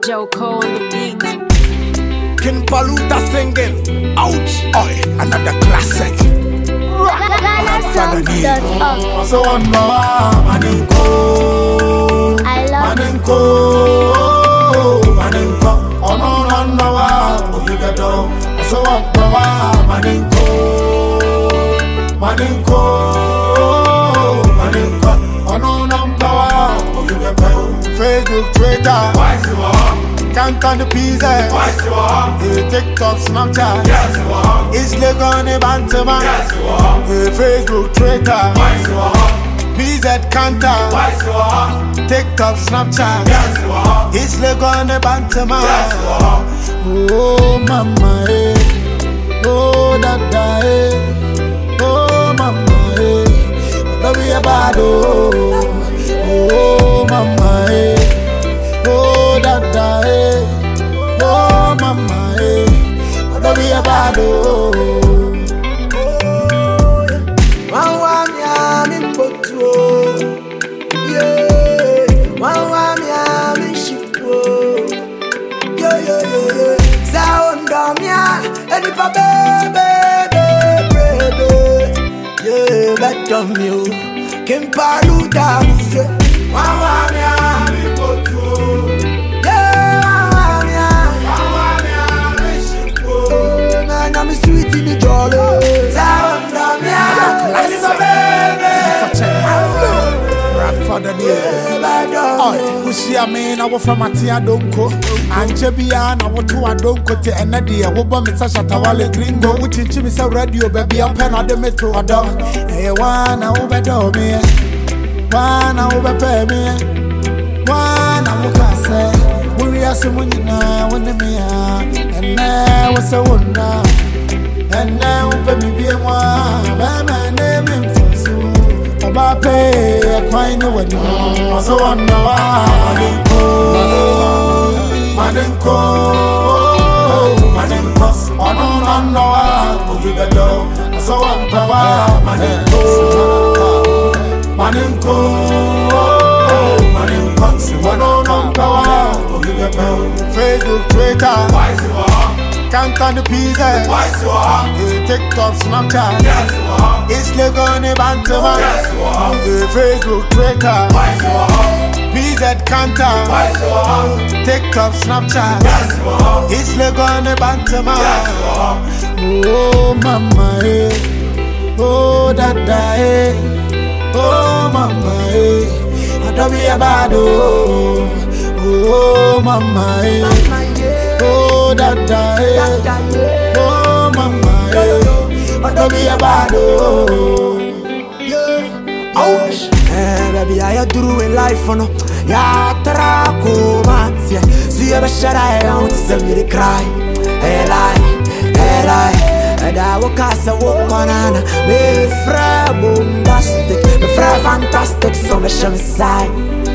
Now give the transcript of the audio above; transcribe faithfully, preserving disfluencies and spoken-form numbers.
Joko on the beat. King Paluta singing. Ouch! Oi, another classic. So on Maninko, I love Maninko, Maninko. Oh no no no, you get down. So on Maninko, Maninko, Maninko. Oh no no, you get down. Facebook, Twitter, Why so on? can't on the pizza. Why so on? TikTok, Snapchat, Yes so on. it's like on a bantam. Yes so on. Facebook, Twitter, Why so on? P Z Kanta, Why so on? TikTok, Snapchat, Yes so on. it's like on a bantam. Yes so on. Oh mama, eh. Oh dada, eh. Oh mama, eh. Don't be a bad oh. Oh mama, eh. Oh dada, eh. Oh mama, eh. Don't be a bad oh. King Paluta, Wawa mi a mi koto. yeah, Wawa mi a mi shiko. man, I'm sweet in the jolly. Sound of me a mi Grandfather dear, oh, who see a man? I was from Matia Donko, and Jebian, I want to a donko to an idea. Who bomb it such a tawale gringo, which in Chimis radio, baby, a pen on the metro or down. Hey, one over door me, one over pay me, one over say, we are someone you know, when me and now was a wonder, and now baby be one, by my name in Fosu. Bape, a quine when you so on the Maninko, Maninko, Maninko, on on no, you get low, so on power, Maninko, Maninko, Maninko, one on power, you get low, Facebook, Twitter, Why so on? can't on the pizza, Why so on? TikTok, Snapchat, Yes so on. it's like on a bantam. Yes so on. Facebook, Twitter, Why so on? P Z Kanta, Why so on? TikTok, Snapchat, Yes so on. it's like on a bantam. Yes so on. Oh mama, eh. Oh dada, eh. Oh mama, eh. I don't be a bad oh. Oh mama, eh. Oh dada, eh. Oh mama, eh. I don't be a bad oh. Ouch! Eh, baby, I do in life for no. Ya trako matia. See you shut I want to see me cry. Hey lie, hey lie. And I walk as a walk on Anna. Me fra bombastic, me fra fantastic, so me show me side.